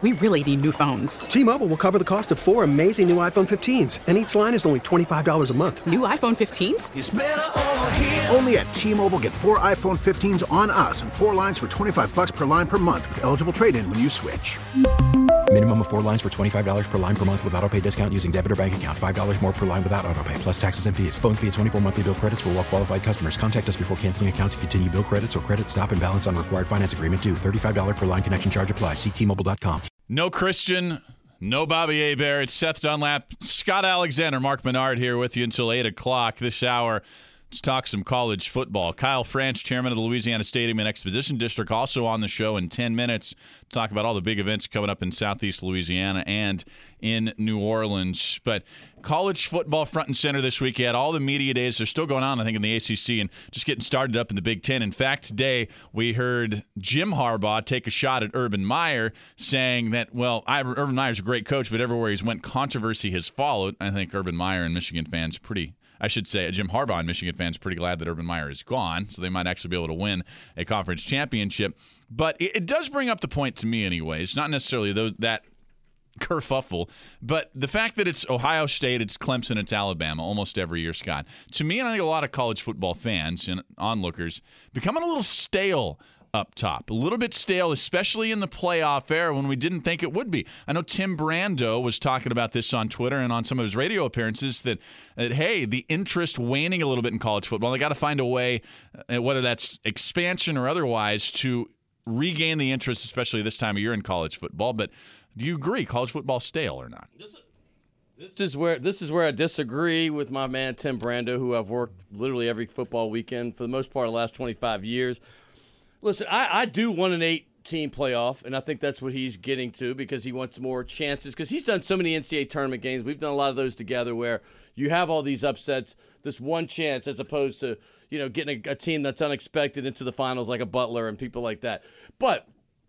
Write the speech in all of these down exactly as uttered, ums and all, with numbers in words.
We really need new phones. T-Mobile will cover the cost of four amazing new iPhone fifteens, and each line is only twenty-five dollars a month. New iPhone fifteens? It's better over here. Only at T-Mobile, get four iPhone fifteens on us and four lines for twenty-five dollars per line per month with eligible trade-in when you switch. Minimum of four lines for twenty-five dollars per line per month with autopay discount using debit or bank account. five dollars more per line without autopay, plus taxes and fees. Phone fee at twenty-four monthly bill credits for well-qualified customers. Contact us before canceling account to continue bill credits or credit stop and balance on required finance agreement due. thirty-five dollars per line connection charge applies. See T Mobile dot com. No Christian, no Bobby Hebert. It's Seth Dunlap, Scott Alexander, Mark Menard here with you until eight o'clock this hour. Let's talk some college football. Kyle Franch, chairman of the Louisiana Stadium and Exposition District, also on the show in ten minutes to talk about all the big events coming up in Southeast Louisiana and in New Orleans. But college football front and center this week. You had all the media days. They're still going on, I think, in the A C C and just getting started up in the Big Ten. In fact, today we heard Jim Harbaugh take a shot at Urban Meyer, saying that, well, I, Urban Meyer's a great coach, but everywhere he's went, controversy has followed. I think Urban Meyer and Michigan fans pretty I should say Jim Harbaugh and Michigan fans pretty glad that Urban Meyer is gone, so they might actually be able to win a conference championship. But it, it does bring up the point to me anyways, not necessarily those that kerfuffle, but the fact that it's Ohio State, it's Clemson, it's Alabama almost every year, Scott. To me, and I think a lot of college football fans and onlookers, becoming a little stale up top, a little bit stale, especially in the playoff era when we didn't think it would be. I know Tim Brando was talking about this on Twitter and on some of his radio appearances that, that hey, the interest waning a little bit in college football. They got to find a way, uh, whether that's expansion or otherwise, to regain the interest, especially this time of year in college football. But do you agree, college football stale or not? This, this is where this is where I disagree with my man Tim Brando, who I've worked literally every football weekend for the most part of the last twenty-five years. Listen, I, I do want an eight-team playoff, and I think that's what he's getting to because he wants more chances. Because he's done so many N C double A tournament games. We've done a lot of those together where you have all these upsets, this one chance as opposed to, you know, getting a, a team that's unexpected into the finals like a Butler and people like that. But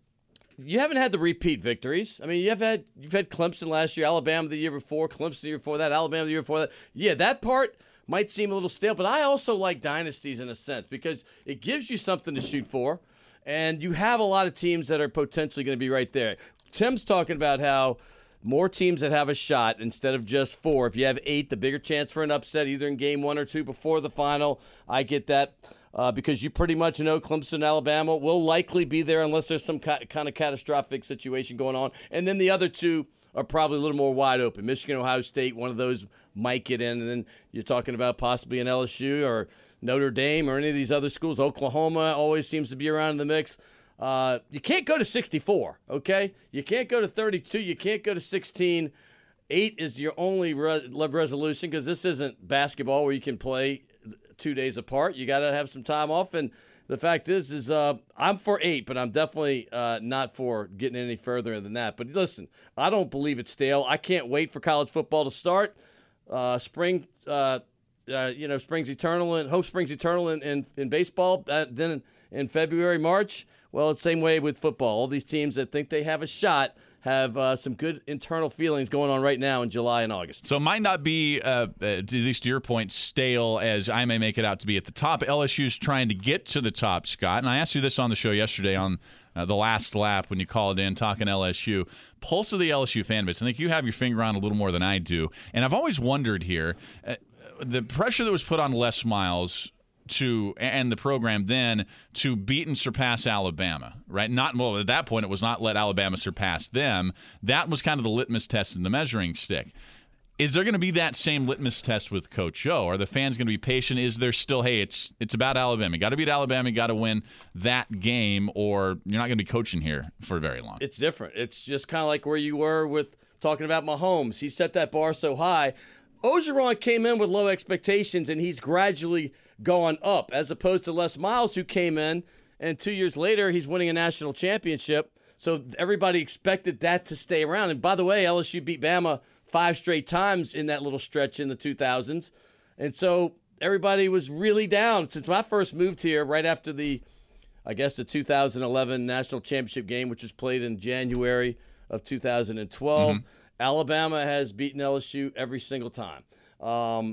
you haven't had the repeat victories. I mean, you've had you've had Clemson last year, Alabama the year before, Clemson the year before that, Alabama the year before that. Yeah, that part might seem a little stale, but I also like dynasties in a sense because it gives you something to shoot for, and you have a lot of teams that are potentially going to be right there. Tim's talking about how more teams that have a shot instead of just four. If you have eight, the bigger chance for an upset either in game one or two before the final. I get that uh, because you pretty much know Clemson and Alabama will likely be there unless there's some ca- kind of catastrophic situation going on. And then the other two are probably a little more wide open. Michigan, Ohio State, one of those might get in. And then you're talking about possibly an L S U or Notre Dame or any of these other schools. Oklahoma always seems to be around in the mix. Uh, you can't go to sixty-four, okay? You can't go to thirty-two. You can't go to sixteen. Eight is your only re- resolution because this isn't basketball where you can play two days apart. You got to have some time off. And the fact is, is uh, I'm for eight, but I'm definitely uh, not for getting any further than that. But listen, I don't believe it's stale. I can't wait for college football to start. Uh, spring, uh, uh, you know, springs eternal and hope springs eternal in, in, in baseball. Uh, then in, in February, March. Well, it's the same way with football. All these teams that think they have a shot have uh, some good internal feelings going on right now in July and August. So it might not be, uh, at least to your point, stale as I may make it out to be at the top. L S U's trying to get to the top, Scott. And I asked you this on the show yesterday on uh, the last lap when you called in talking L S U. Pulse of the L S U fan base. I think you have your finger on a little more than I do. And I've always wondered here, uh, the pressure that was put on Les Miles to and the program then to beat and surpass Alabama, right? Not well at that point it was not let Alabama surpass them. That was kind of the litmus test and the measuring stick. Is there going to be that same litmus test with Coach O? Are the fans going to be patient? Is there still, hey, it's it's about Alabama. You got to beat Alabama, you got to win that game, or you're not going to be coaching here for very long? It's different. It's just kind of like where you were with talking about Mahomes. He set that bar so high. Orgeron came in with low expectations, and he's gradually gone up, as opposed to Les Miles, who came in, and two years later, he's winning a national championship. So everybody expected that to stay around. And by the way, L S U beat Bama five straight times in that little stretch in the two thousands. And so everybody was really down. Since I first moved here, right after the, I guess, the two thousand eleven national championship game, which was played in January of two thousand twelve, mm-hmm. Alabama has beaten L S U every single time. Um,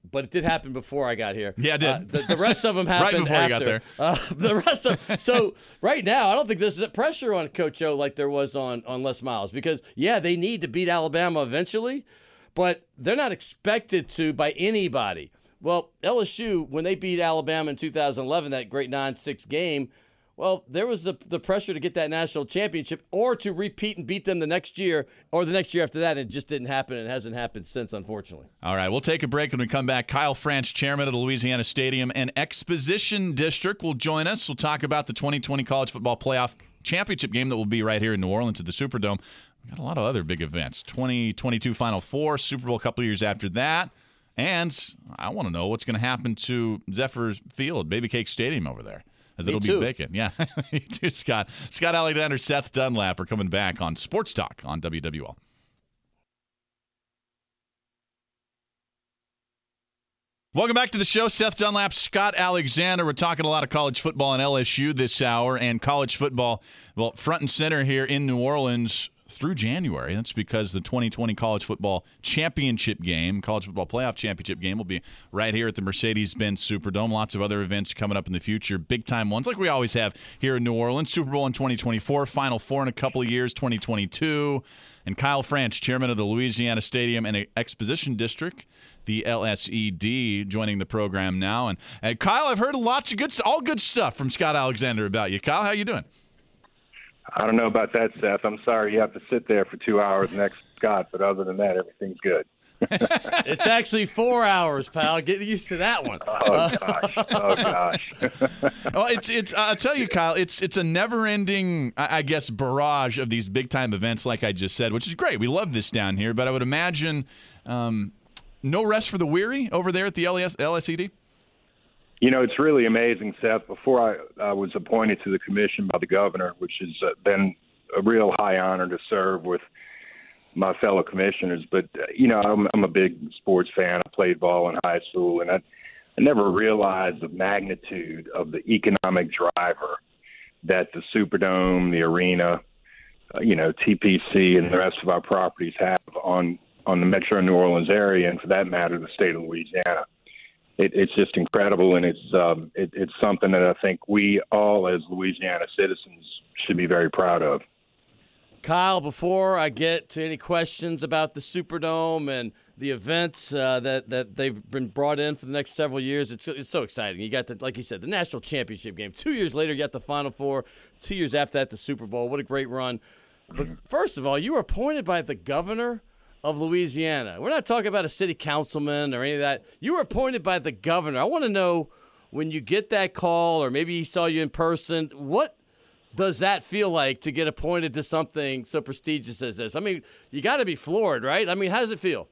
but it did happen before I got here. Yeah, it did. Uh, the, the rest of them happened right before after. you got there. Uh, the rest of so right now, I don't think there's that pressure on Coach O like there was on on Les Miles because yeah, they need to beat Alabama eventually, but they're not expected to by anybody. Well, L S U when they beat Alabama in two thousand eleven, that great nine six game. Well, there was the, the pressure to get that national championship or to repeat and beat them the next year or the next year after that. It just didn't happen and hasn't happened since, unfortunately. All right, we'll take a break when we come back. Kyle Franch, chairman of the Louisiana Stadium and Exposition District, will join us. We'll talk about the twenty twenty College Football Playoff Championship game that will be right here in New Orleans at the Superdome. We've got a lot of other big events. twenty twenty-two Final Four, Super Bowl a couple years after that. And I want to know what's going to happen to Zephyr Field, Baby Cake Stadium over there. As it'll be vacant. Yeah. You too, Scott. Scott Alexander, Seth Dunlap are coming back on Sports Talk on W W L. Welcome back to the show. Seth Dunlap, Scott Alexander. We're talking a lot of college football and L S U this hour, and college football, well, front and center here in New Orleans through January. That's because the twenty twenty College Football Championship game, College Football Playoff Championship game, will be right here at the Mercedes-Benz Superdome. Lots of other events coming up in the future, big-time ones like we always have here in New Orleans. Super Bowl in twenty twenty-four, Final Four in a couple of years, twenty twenty-two. And Kyle Franch, chairman of the Louisiana Stadium and Exposition District, the L S E D, joining the program now. And, and Kyle, I've heard lots of good, all good stuff from Scott Alexander about you. Kyle, how you doing? I don't know about that, Seth. I'm sorry you have to sit there for two hours next to Scott, but other than that, everything's good. It's actually four hours, pal. Get used to that one. Oh gosh! Oh gosh! Well, it's it's. Uh, I'll tell you, Kyle. It's it's a never-ending, I, I guess, barrage of these big-time events, like I just said, which is great. We love this down here, but I would imagine um, no rest for the weary over there at the L S E D. You know, it's really amazing, Seth. Before I uh, was appointed to the commission by the governor, which has uh, been a real high honor to serve with my fellow commissioners. But, uh, you know, I'm, I'm a big sports fan. I played ball in high school, and I, I never realized the magnitude of the economic driver that the Superdome, the arena, uh, you know, T P C and the rest of our properties have on, on the metro New Orleans area, and for that matter, the state of Louisiana. It, it's just incredible, and it's um, it, it's something that I think we all as Louisiana citizens should be very proud of. Kyle, before I get to any questions about the Superdome and the events uh, that, that they've been brought in for the next several years, it's it's so exciting. You got, the, like you said, the national championship game. Two years later, you got the Final Four. Two years after that, the Super Bowl. What a great run. But first of all, you were appointed by the governor of Louisiana. We're not talking about a city councilman or any of that. You were appointed by the governor. I want to know, when you get that call, or maybe he saw you in person, what does that feel like to get appointed to something so prestigious as this? I mean, you got to be floored, right? I mean, how does it feel?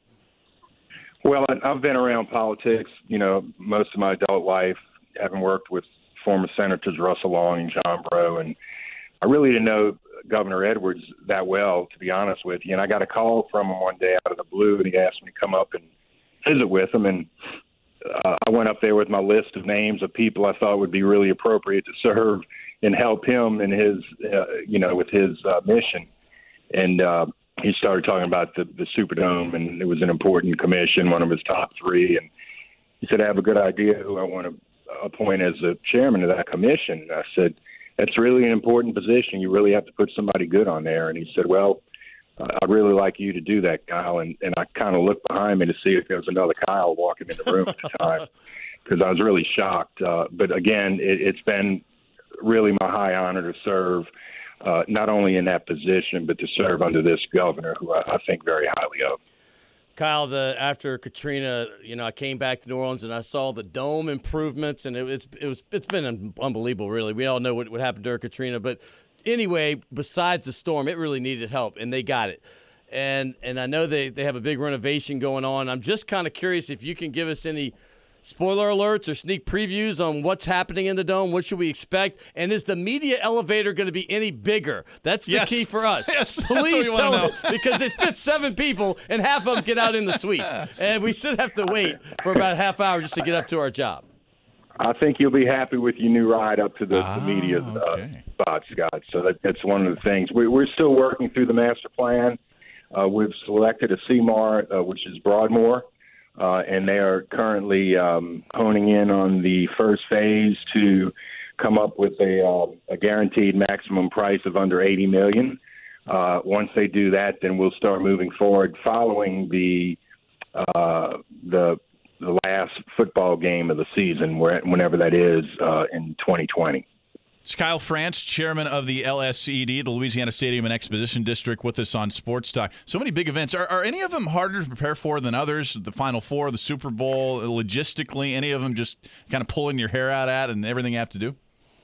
Well, I've been around politics, you know, most of my adult life, having worked with former Senators Russell Long and John Breaux, and I really didn't know Governor Edwards that well, to be honest with you. And I got a call from him one day out of the blue, and he asked me to come up and visit with him. And uh, I went up there with my list of names of people I thought would be really appropriate to serve and help him in his, uh, you know, with his uh, mission. And uh, he started talking about the, the Superdome, and it was an important commission, one of his top three. And he said, I have a good idea who I want to appoint as the chairman of that commission. And I said, that's really an important position. You really have to put somebody good on there. And he said, well, uh, I'd really like you to do that, Kyle. And, and I kind of looked behind me to see if there was another Kyle walking in the room at the time, because I was really shocked. Uh, but, again, it, it's been really my high honor to serve uh, not only in that position, but to serve under this governor, who I, I think very highly of. Kyle, the after Katrina, you know, I came back to New Orleans and I saw the dome improvements, and it, it's it was it's been unbelievable. Really, we all know what, what happened during Katrina, but anyway, besides the storm, it really needed help, and they got it. And and I know they, they have a big renovation going on. I'm just kind of curious if you can give us any spoiler alerts or sneak previews on what's happening in the dome. What should we expect? And is the media elevator going to be any bigger? That's the yes. key for us. Yes, Please tell us, because it fits seven people, and half of them get out in the suites. And we should have to wait for about a half hour just to get up to our job. I think you'll be happy with your new ride up to the, ah, the media okay. uh, spot, Scott. So that, that's one of the things. We, we're still working through the master plan. Uh, we've selected a C M A R, uh, which is Broadmoor. uh, and they are currently um, honing in on the first phase to come up with a, uh, a guaranteed maximum price of under eighty million dollars. Uh, once they do that, then we'll start moving forward following the uh, the the last football game of the season, where, whenever that is uh, in twenty twenty. It's Kyle France, chairman of the L S E D, the Louisiana Stadium and Exposition District, with us on Sports Talk. So many big events. Are, are any of them harder to prepare for than others? The Final Four, the Super Bowl, logistically, any of them just kind of pulling your hair out at and everything you have to do?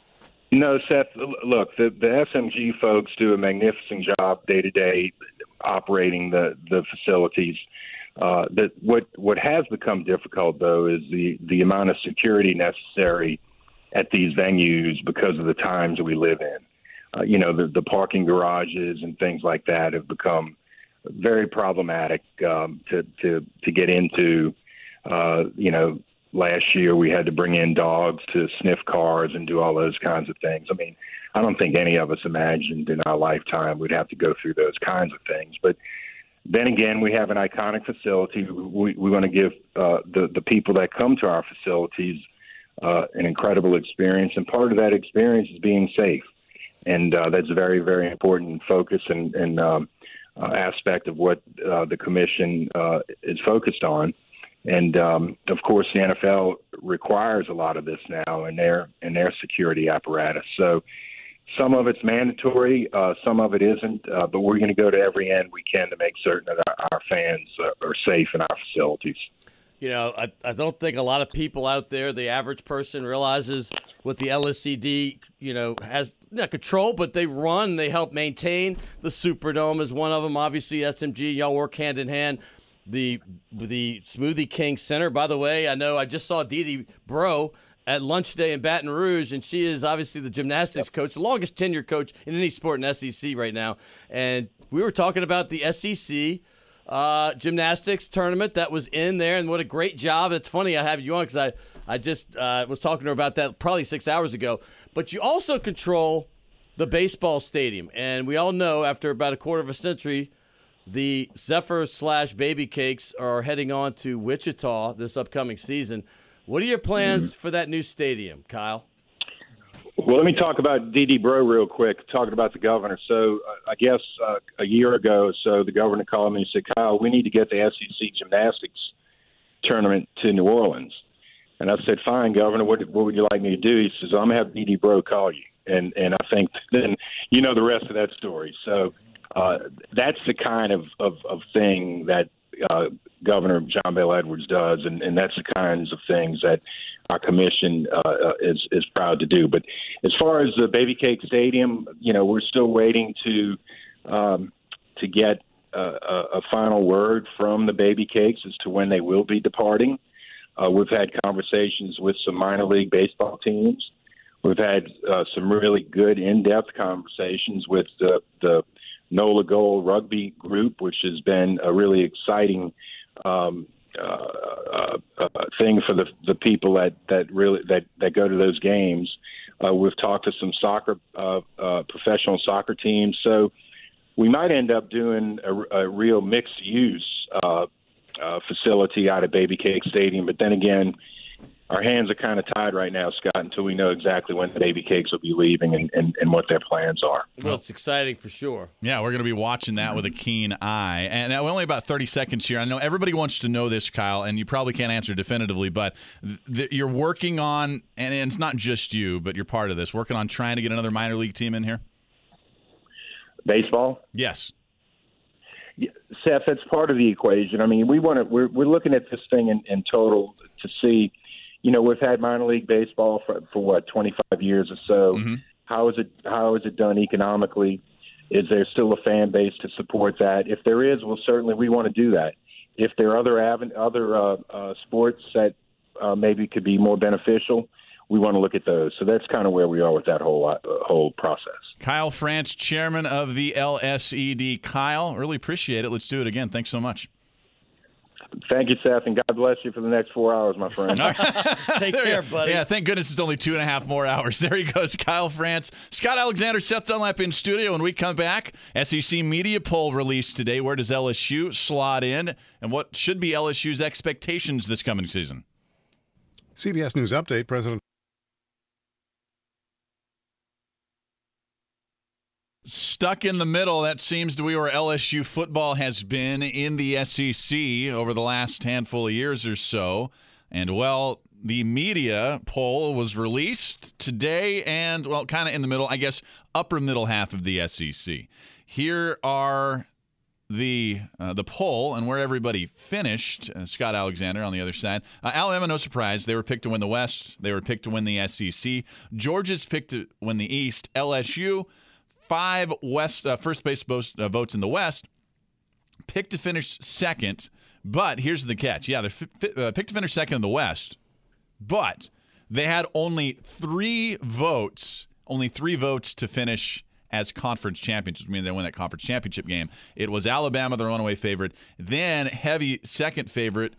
No, Seth, look, the, the S M G folks do a magnificent job day-to-day operating the, the facilities. Uh, that what what has become difficult, though, is the, the amount of security necessary at these venues because of the times that we live in. Uh, you know, the, the parking garages and things like that have become very problematic um, to, to, to get into. Uh, you know, last year we had to bring in dogs to sniff cars and do all those kinds of things. I mean, I don't think any of us imagined in our lifetime we'd have to go through those kinds of things. But then again, we have an iconic facility. We, we want to give uh, the, the people that come to our facilities uh, an incredible experience. And part of that experience is being safe. And uh, that's a very, very important focus and, and um, uh, aspect of what uh, the commission uh, is focused on. And um, of course, the N F L requires a lot of this now in their in their security apparatus. So some of it's mandatory, uh, some of it isn't. Uh, but we're going to go to every end we can to make certain that our, our fans uh, are safe in our facilities. You know, I, I don't think a lot of people out there, the average person, realizes what the L S E D, you know, has not control, but they run, they help maintain. The Superdome is one of them. Obviously, S M G, y'all work hand in hand. The the Smoothie King Center, by the way, I know I just saw Dee Dee Bro at lunch day in Baton Rouge, and she is obviously the gymnastics yep. coach, the longest tenured coach in any sport in S E C right now. And we were talking about the S E C uh, gymnastics tournament that was in there, and what a great job. It's funny I have you on because I, I just uh, was talking to her about that probably six hours ago. But you also control the baseball stadium, and we all know after about a quarter of a century, the Zephyr slash Baby Cakes are heading on to Wichita this upcoming season. What are your plans mm-hmm. for that new stadium, Kyle? Well, let me talk about Dee Dee Bro real quick, talking about the governor. So uh, I guess uh, a year ago or so, the governor called me and said, Kyle, we need to get the S E C gymnastics tournament to New Orleans. And I said, fine, Governor, what, what would you like me to do? He says, I'm going to have Dee Dee Bro call you. And, and I think then you know the rest of that story. So Uh, that's the kind of, of, of thing that uh, Governor John Bel Edwards does, and, and that's the kinds of things that our commission uh, is is proud to do. But as far as the Baby Cake Stadium, you know, we're still waiting to um, to get a, a final word from the Baby Cakes as to when they will be departing. Uh, we've had conversations with some minor league baseball teams. We've had uh, some really good in-depth conversations with the, the NOLA Gold Rugby Group, which has been a really exciting um, uh, uh, thing for the the people that, that really that, that go to those games. Uh, we've talked to some soccer uh, uh, professional soccer teams, so we might end up doing a, a real mixed use uh, uh, facility out of Baby Cake Stadium. But then again, our hands are kind of tied right now, Scott, until we know exactly when the Baby Cakes will be leaving and, and, and what their plans are. Well, it's exciting for sure. Yeah, we're going to be watching that with a keen eye. And we're only about thirty seconds here. I know everybody wants to know this, Kyle, and you probably can't answer definitively, but th- you're working on, and it's not just you, but you're part of this, working on trying to get another minor league team in here? Baseball? Yes. Yeah, Seth, that's part of the equation. I mean, we want to. We're we're looking at this thing in, in total to see. You know, we've had minor league baseball for, for what, twenty-five years or so. Mm-hmm. How is it how is it done economically? Is there still a fan base to support that? If there is, well, certainly we want to do that. If there are other aven- other uh, uh, sports that uh, maybe could be more beneficial, we want to look at those. So that's kind of where we are with that whole uh, whole process. Kyle France, chairman of the L S E D. Kyle, really appreciate it. Let's do it again. Thanks so much. Thank you, Seth, and God bless you for the next four hours, my friend. Take care, buddy. Yeah, thank goodness it's only two and a half more hours. There he goes, Kyle France. Scott Alexander, Seth Dunlap in studio. When we come back, S E C media poll released today. Where does L S U slot in? And what should be L S U's expectations this coming season? C B S News Update, President. Stuck in the middle, that seems to be where L S U football has been in the S E C over the last handful of years or so. And, well, the media poll was released today and, well, kind of in the middle, I guess, upper middle half of the S E C. Here are the uh, the poll and where everybody finished. Uh, Scott Alexander on the other side. Uh, Alabama, no surprise. They were picked to win the West. They were picked to win the S E C. Georgia's picked to win the East. L S U, five West uh, first base votes, uh, votes in the West, picked to finish second. But here's the catch. Yeah, they're f- uh, picked to finish second in the West, but they had only three votes, only three votes to finish as conference champions, which means they win that conference championship game. It was Alabama, the runaway favorite. Then heavy second favorite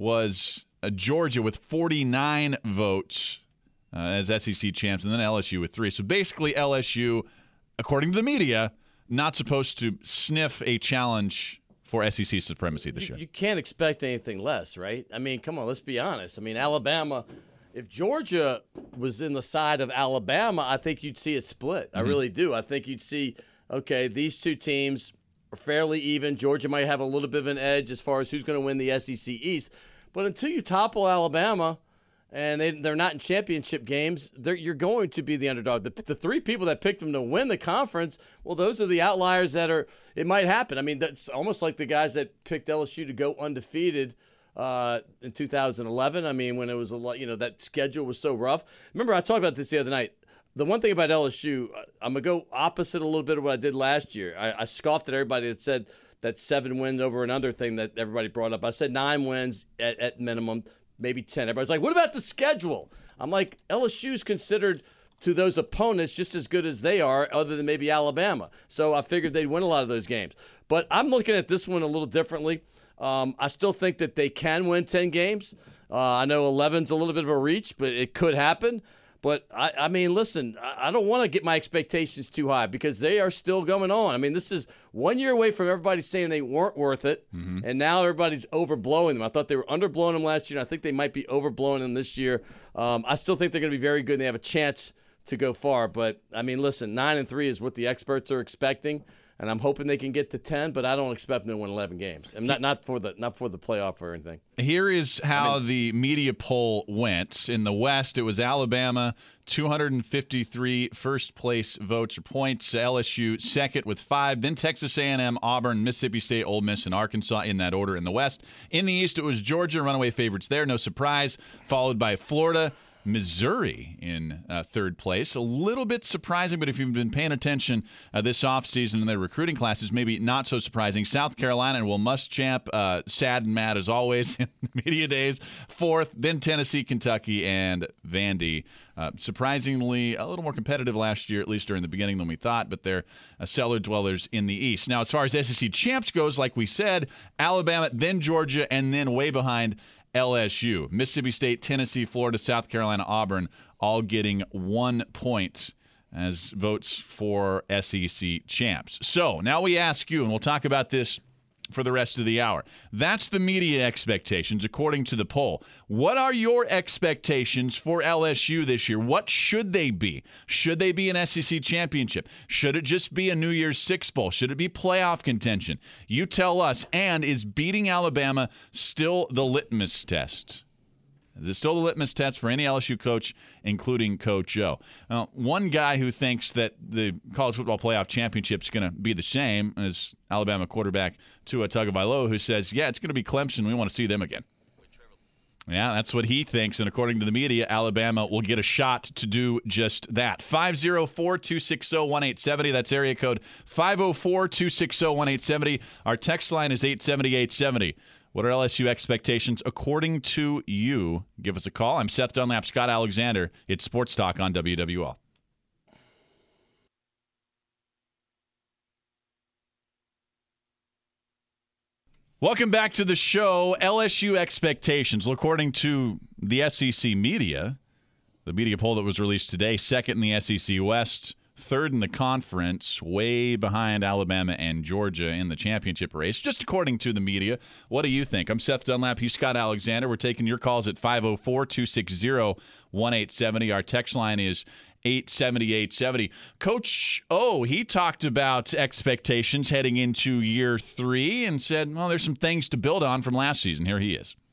was uh, Georgia with forty-nine votes uh, as S E C champs, and then L S U with three. So basically L S U, according to the media, not supposed to sniff a challenge for S E C supremacy this year. You, you can't expect anything less, right? I mean, come on, let's be honest. I mean, Alabama, if Georgia was in the side of Alabama, I think you'd see it split. Mm-hmm. I really do. I think you'd see, okay, these two teams are fairly even. Georgia might have a little bit of an edge as far as who's going to win the S E C East. But until you topple Alabama and they, they're not in championship games, you're going to be the underdog. The, the three people that picked them to win the conference, well, those are the outliers that are – it might happen. I mean, that's almost like the guys that picked L S U to go undefeated uh, in two thousand eleven. I mean, when it was a lot – you know, that schedule was so rough. Remember, I talked about this the other night. The one thing about L S U, I'm going to go opposite a little bit of what I did last year. I, I scoffed at everybody that said that seven wins over and under thing that everybody brought up. I said nine wins at, at minimum, maybe ten. Everybody's like, what about the schedule? I'm like, L S U is considered to those opponents just as good as they are, other than maybe Alabama. So I figured they'd win a lot of those games. But I'm looking at this one a little differently. Um, I still think that they can win ten games. Uh, I know eleven's a little bit of a reach, but it could happen. But, I, I mean, listen, I, I don't want to get my expectations too high because they are still going on. I mean, this is one year away from everybody saying they weren't worth it, mm-hmm. and now everybody's overblowing them. I thought they were underblowing them last year, and I think they might be overblowing them this year. Um, I still think they're going to be very good, and they have a chance to go far. But, I mean, listen, nine and three is what the experts are expecting. And I'm hoping they can get to ten, but I don't expect them to win eleven games. I'm not not for the not for the playoff or anything. Here is how I mean, the media poll went. In the West, it was Alabama, two hundred fifty-three first place votes or points. L S U second with five. Then Texas A and M, Auburn, Mississippi State, Ole Miss, and Arkansas in that order in the West. In the East, it was Georgia, runaway favorites there, no surprise, followed by Florida, Missouri in uh, third place. A little bit surprising, but if you've been paying attention uh, this offseason in their recruiting classes, maybe not so surprising. South Carolina and Will Muschamp, uh, sad and mad as always in media days. Fourth, then Tennessee, Kentucky, and Vandy. Uh, surprisingly, a little more competitive last year, at least during the beginning than we thought, but they're uh, cellar dwellers in the East. Now, as far as S E C champs goes, like we said, Alabama, then Georgia, and then way behind L S U. Mississippi State, Tennessee, Florida, South Carolina, Auburn, all getting one point as votes for S E C champs. So now we ask you, and we'll talk about this for the rest of the hour. That's the media expectations according to the poll. What are your expectations for L S U this year? What should they be? Should they be an S E C championship? Should it just be a New Year's Six Bowl? Should it be playoff contention? You tell us. And is beating Alabama still the litmus test? Is it still the litmus test for any L S U coach, including Coach O? Now, one guy who thinks that the college football playoff championship is going to be the same as Alabama quarterback Tua Tagovailoa, who says, yeah, it's going to be Clemson. We want to see them again. Yeah, that's what he thinks. And according to the media, Alabama will get a shot to do just that. five oh four, two six oh, one eight seven oh. That's area code five oh four, two six oh, one eight seven oh. Our text line is eight seven oh, eight seven oh. What are L S U expectations according to you? Give us a call. I'm Seth Dunlap, Scott Alexander. It's Sports Talk on W W L. Welcome back to the show. L S U expectations. Well, according to the S E C media, the media poll that was released today, second in the S E C West, third in the conference, way behind Alabama and Georgia in the championship race, just according to the media. What do you think? I'm Seth Dunlap. He's Scott Alexander. We're taking your calls at five oh four, two six zero, one eight seven zero. Our text line is eight seventy, eight seventy. Coach O, he talked about expectations heading into year three and said, well, there's some things to build on from last season. Here he is.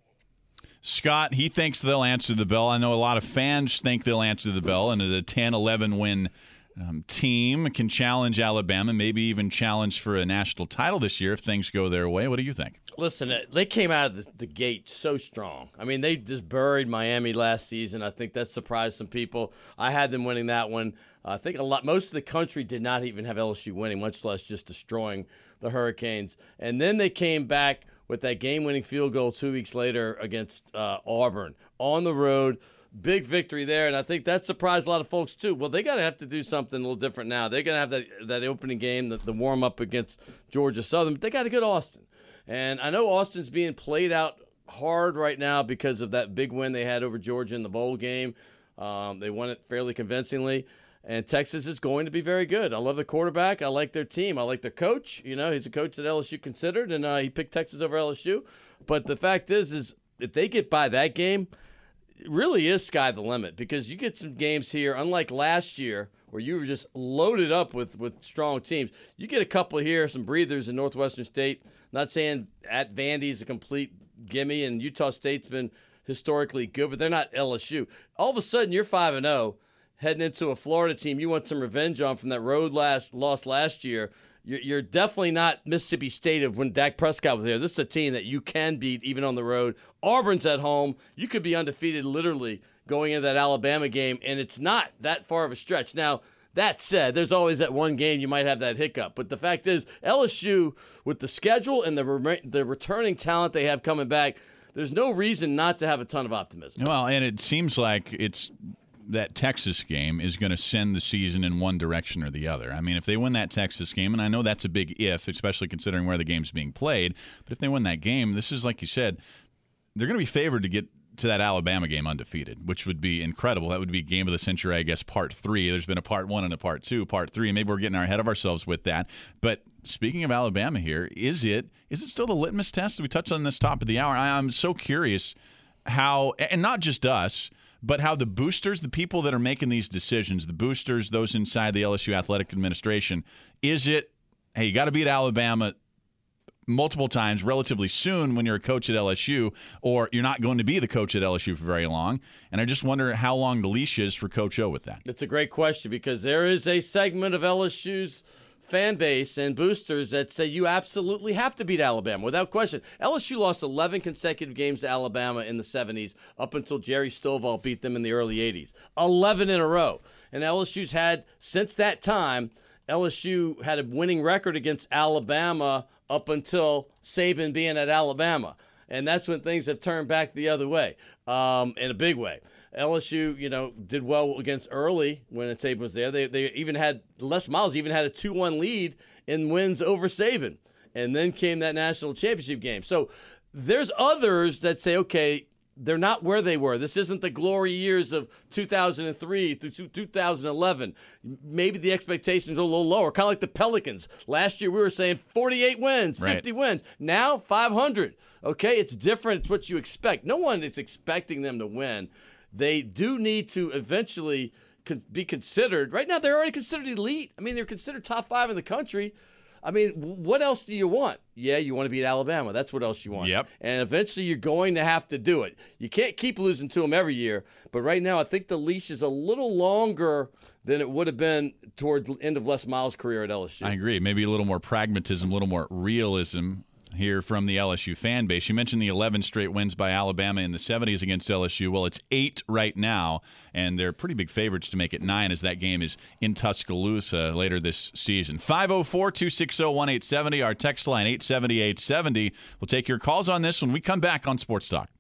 Scott, he thinks they'll answer the bell. I know a lot of fans think they'll answer the bell, and a ten eleven win um, team can challenge Alabama, maybe even challenge for a national title this year if things go their way. What do you think? Listen, they came out of the, the gate so strong. I mean, they just buried Miami last season. I think that surprised some people. I had them winning that one. Uh, I think a lot, most of the country did not even have L S U winning, much less just destroying the Hurricanes. And then they came back with that game-winning field goal two weeks later against uh, Auburn on the road. Big victory there, and I think that surprised a lot of folks too. Well, they got to have to do something a little different now. They're going to have that, that opening game, the, the warm-up against Georgia Southern, but they got to go to Austin. And I know Austin's being played out hard right now because of that big win they had over Georgia in the bowl game. Um, they won it fairly convincingly. And Texas is going to be very good. I love the quarterback. I like their team. I like their coach. You know, he's a coach that L S U considered, and uh, he picked Texas over L S U. But the fact is, is if they get by that game, it really is sky the limit, because you get some games here, unlike last year, where you were just loaded up with, with strong teams. You get a couple here, some breathers in Northwestern State. Not saying at Vandy is a complete gimme, and Utah State's been historically good, but they're not L S U. All of a sudden, you're five and oh. Heading into a Florida team you want some revenge on from that road last loss last year. You're, you're definitely not Mississippi State of when Dak Prescott was there. This is a team that you can beat even on the road. Auburn's at home. You could be undefeated literally going into that Alabama game, and it's not that far of a stretch. Now, that said, there's always that one game you might have that hiccup. But the fact is, L S U, with the schedule and the re- the returning talent they have coming back, there's no reason not to have a ton of optimism. Well, and it seems like it's – that Texas game is going to send the season in one direction or the other. I mean, if they win that Texas game, and I know that's a big if, especially considering where the game's being played, but if they win that game, this is, like you said, they're going to be favored to get to that Alabama game undefeated, which would be incredible. That would be game of the century, I guess, part three. There's been a part one and a part two, part three, and maybe we're getting ahead of ourselves with that. But speaking of Alabama here, is it is it still the litmus test? We touched on this top of the hour. I'm so curious how, and not just us, but how the boosters, the people that are making these decisions, the boosters, those inside the L S U athletic administration, is it, hey, you got to beat Alabama multiple times relatively soon when you're a coach at L S U, or you're not going to be the coach at L S U for very long? And I just wonder how long the leash is for Coach O with that. It's a great question, because there is a segment of L S U's fan base and boosters that say you absolutely have to beat Alabama without question. L S U lost eleven consecutive games to Alabama in the seventies up until Jerry Stovall beat them in the early eighties. eleven in a row. And L S U's had, since that time, L S U had a winning record against Alabama up until Saban being at Alabama. And that's when things have turned back the other way, um, in a big way. L S U, you know, did well against early when Saban was there. They they even had, Les Miles even had a two one lead in wins over Saban. And then came that national championship game. So there's others that say, okay, they're not where they were. This isn't the glory years of two thousand three through two thousand eleven. Maybe the expectations are a little lower, kind of like the Pelicans. Last year we were saying forty-eight wins, fifty right. wins. Now five hundred. Okay, it's different. It's what you expect. No one is expecting them to win. They do need to eventually be considered. Right now, they're already considered elite. I mean, they're considered top five in the country. I mean, what else do you want? Yeah, you want to beat Alabama. That's what else you want. Yep. And eventually, you're going to have to do it. You can't keep losing to them every year. But right now, I think the leash is a little longer than it would have been toward the end of Les Miles' career at L S U. I agree. Maybe a little more pragmatism, a little more realism here from the L S U fan base. You mentioned the eleven straight wins by Alabama in the seventies against L S U. Well, it's eight right now, and they're pretty big favorites to make it nine as that game is in Tuscaloosa later this season. five oh four, two six oh, one eight seven oh, our text line eight seventy, eight seventy. We'll take your calls on this when we come back on Sports Talk.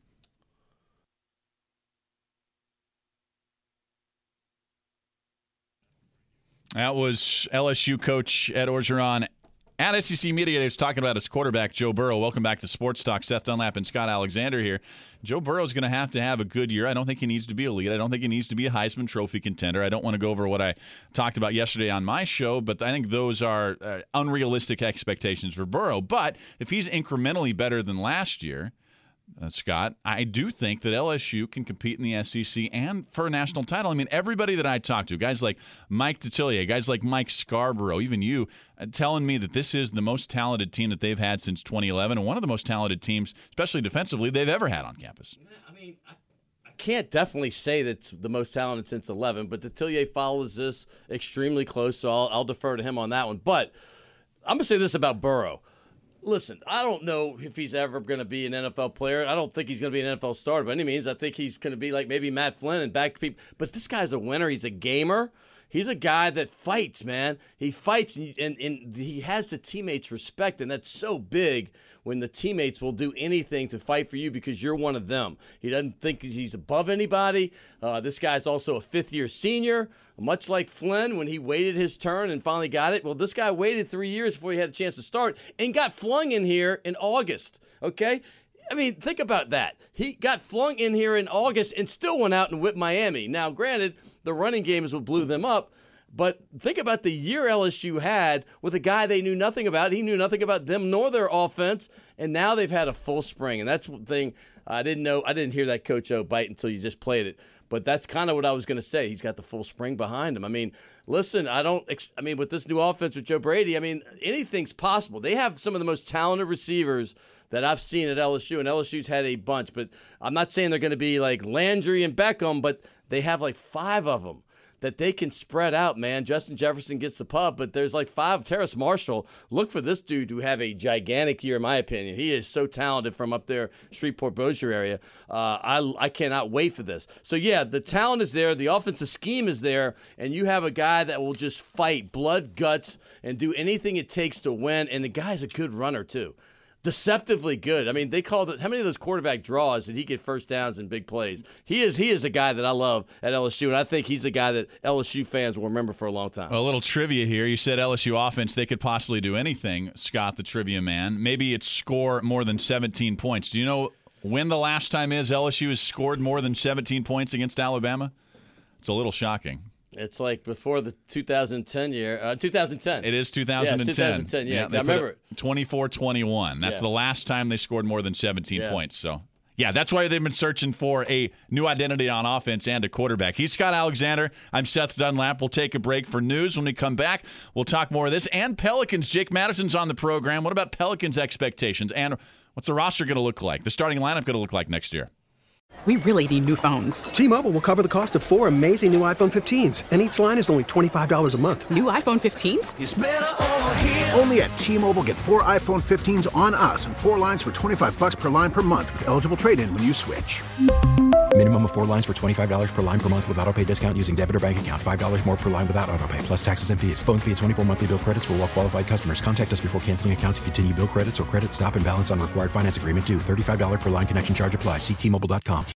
That was L S U coach Ed Orgeron At S E C Media Day is talking about his quarterback, Joe Burrow. Welcome back to Sports Talk. Seth Dunlap and Scott Alexander here. Joe Burrow is going to have to have a good year. I don't think he needs to be elite. I don't think he needs to be a Heisman Trophy contender. I don't want to go over what I talked about yesterday on my show, but I think those are uh, unrealistic expectations for Burrow. But if he's incrementally better than last year, Uh, Scott, I do think that L S U can compete in the S E C and for a national title. I mean, everybody that I talk to, guys like Mike Detillier, guys like Mike Scarborough, even you, uh, telling me that this is the most talented team that they've had since twenty eleven and one of the most talented teams, especially defensively, they've ever had on campus. I mean, I, I can't definitely say that's the most talented since eleven, but Detillier follows this extremely close, so I'll, I'll defer to him on that one. But I'm going to say this about Burrow. Listen, I don't know if he's ever going to be an N F L player. I don't think he's going to be an N F L starter by any means. I think he's going to be like maybe Matt Flynn and back to people. But this guy's a winner. He's a gamer. He's a guy that fights, man. He fights, and, and, and he has the teammates' respect, and that's so big when the teammates will do anything to fight for you because you're one of them. He doesn't think he's above anybody. Uh, this guy's also a fifth-year senior, much like Flynn when he waited his turn and finally got it. Well, this guy waited three years before he had a chance to start and got flung in here in August, okay? I mean, think about that. He got flung in here in August and still went out and whipped Miami. Now, granted, the running game is what blew them up, but think about the year L S U had with a guy they knew nothing about. He knew nothing about them nor their offense, and now they've had a full spring. And that's one thing I didn't know. I didn't hear that Coach O bite until you just played it. But that's kind of what I was going to say. He's got the full spring behind him. I mean, listen, I don't – I mean, with this new offense with Joe Brady, I mean, anything's possible. They have some of the most talented receivers that I've seen at L S U, and L S U's had a bunch. But I'm not saying they're going to be like Landry and Beckham, but they have like five of them that they can spread out, man. Justin Jefferson gets the pub, but there's like five. Terrace Marshall, look for this dude to have a gigantic year, in my opinion. He is so talented from up there, Shreveport-Bossier area. Uh, I, I cannot wait for this. So, yeah, the talent is there. The offensive scheme is there, and you have a guy that will just fight blood, guts, and do anything it takes to win, and the guy's a good runner, too. Deceptively good. I mean, they called it. How many of those quarterback draws did he get first downs and big plays? He is he is a guy that I love at L S U, and I think he's a guy that L S U fans will remember for a long time. A little trivia here. You said L S U offense, they could possibly do anything, Scott, the trivia man. Maybe it's score more than seventeen points. Do you know when the last time is L S U has scored more than seventeen points against Alabama? It's a little shocking. It's like before the two thousand ten year. Uh, two thousand ten. It is two thousand ten. Yeah, two thousand ten, yeah. yeah I remember it. twenty-four twenty-one. That's yeah. the last time they scored more than seventeen yeah. points. So, yeah, that's why they've been searching for a new identity on offense and a quarterback. He's Scott Alexander. I'm Seth Dunlap. We'll take a break for news. When we come back, we'll talk more of this. And Pelicans. Jake Madison's on the program. What about Pelicans' expectations? And what's the roster going to look like? The starting lineup going to look like next year? We really need new phones. T-Mobile will cover the cost of four amazing new iPhone fifteens, and each line is only twenty-five dollars a month. New iPhone fifteens? It's better over here. Only at T-Mobile, get four iPhone fifteens on us and four lines for twenty-five bucks per line per month with eligible trade-in when you switch. Minimum of four lines for twenty-five dollars per line per month with auto pay discount using debit or bank account. five dollars more per line without auto pay, plus taxes and fees. Phone fee at twenty-four monthly bill credits for well-qualified customers. Contact us before canceling account to continue bill credits or credit stop and balance on required finance agreement due. thirty-five dollars per line connection charge applies. See T Mobile dot com.